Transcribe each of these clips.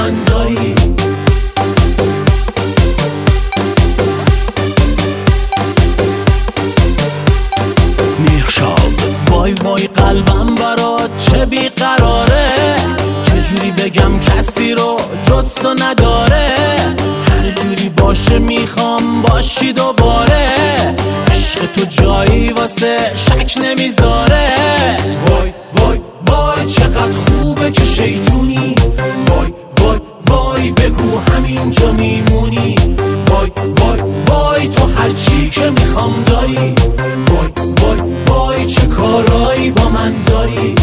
من داری. وای وای قلبم برات چه بیقراره، چجوری بگم کسی رو جز تو نداره. هر جوری باشه میخوام باشی دوباره، عشق تو جایی واسه شک نمیذاره. وای وای وای چقدر خوبه که شیطونی، وای وای وای بگو همینجا میمونی. وای وای وای تو هرچی که میخوام داری. وای وای وای چه کارایی با من داری.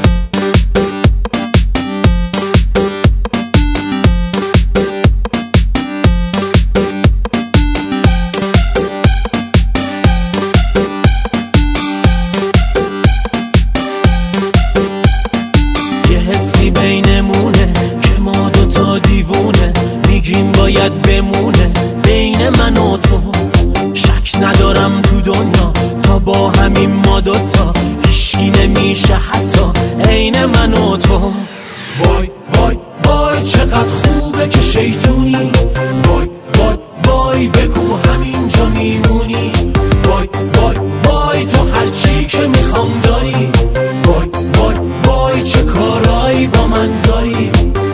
یه حسی بینمونه که ما دوتا دیوونه، میگیم باید بمونه بین من و تو. شک ندارم تو دنیا تا با همین ما دوتا هیچکی نمیشه حتی عین من و تو. وای وای وای چقدر خوبه که شیطونی، وای وای وای بگو همینجا میمونی. وای وای وای تو هرچی که میخوام داری. وای وای وای چه کارایی با من داری.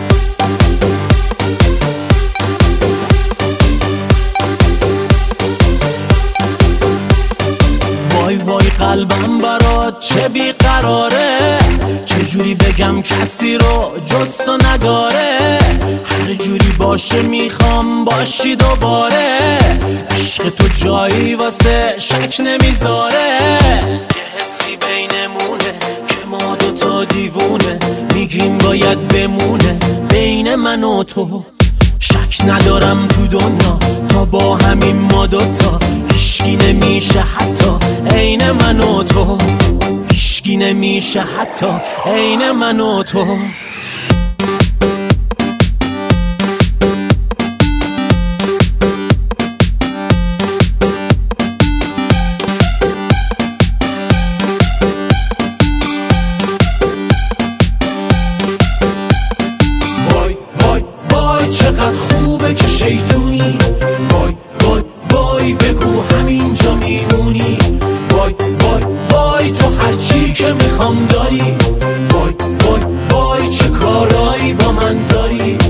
وای وای قلبم برات چه بیقراره، چجوری بگم کسی رو جز تو نداره. هر جوری باشه میخوام باشی دوباره، عشق تو جایی واسه شک نمیذاره. یه حسی بینمونه که ما دوتا دیوونه، میگیم باید بمونه بین من و تو. شک ندارم تو دنیا تا با همین ما دوتا هیچکی نمیشه حتی عین من و تو. هیچکی نمیشه حتی عین من و تو. وای وای وای چقدر خوبه که شیطونی، وای وای وای بگو همینجا میمونی. وای وای وای تو هرچی که میخوام داری. وای وای وای چه کارایی با من داری.